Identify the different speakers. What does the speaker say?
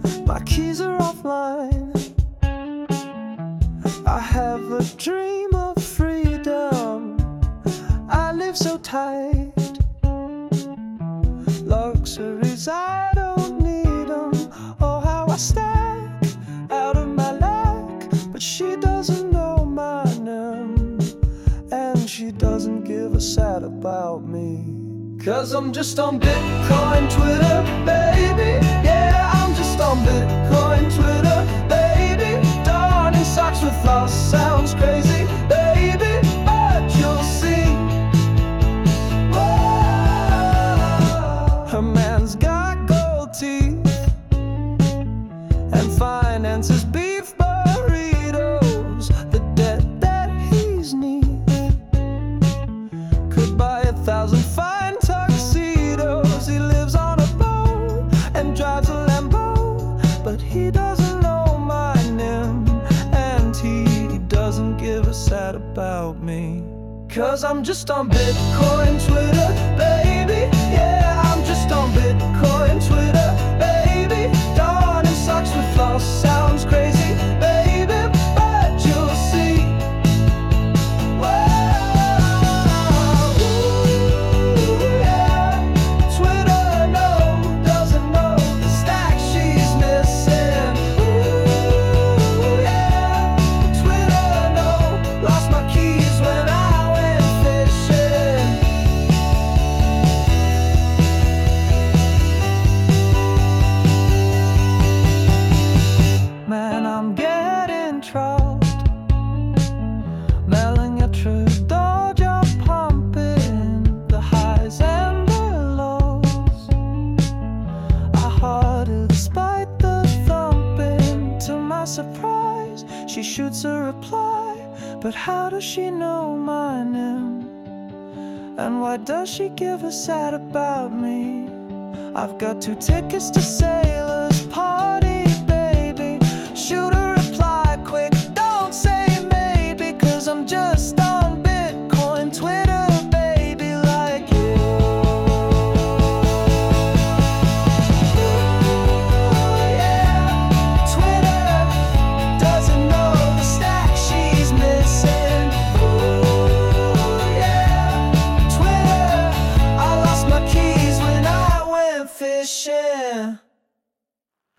Speaker 1: My keys are offline. I have a dream of freedom. I live so tight. Luxuries, I don't need them. Oh, how I stack out of my lack. But she doesn't know my name, and she doesn't give a sat about me. 'Cause I'm just on Bitcoin Twitter, baby. Yeah, I'm just on Bitcoin Twitter, baby. Donning socks with loss sounds crazy, baby, but you'll see. Whoa. Her man's got gold teeth and finances beef burritos. The debt that he's neath could buy 1,000 fine tuxedos. He lives on a boat and drives a Lambo, but he doesn't know my name, and he doesn't give a sat about me. 'Cause I'm just on Bitcoin Twitter, baby. Yeah, I'm just on Bitcoin Twitter, baby. Donning socks with loss sounds crazy, baby, but you'll see. Whoa, ooh, yeah. Twitter doesn't know the stack she's missing. Ooh, yeah. Twitter lost my keys when I went fishing. Man, I'm getting trapped, mailing a true Doja, pumping the highs and the lows. I hearted despite the thumping. To my surprise, she shoots a reply, but how does she know my name? And why does she give a sat about me? I've got 2 tickets to say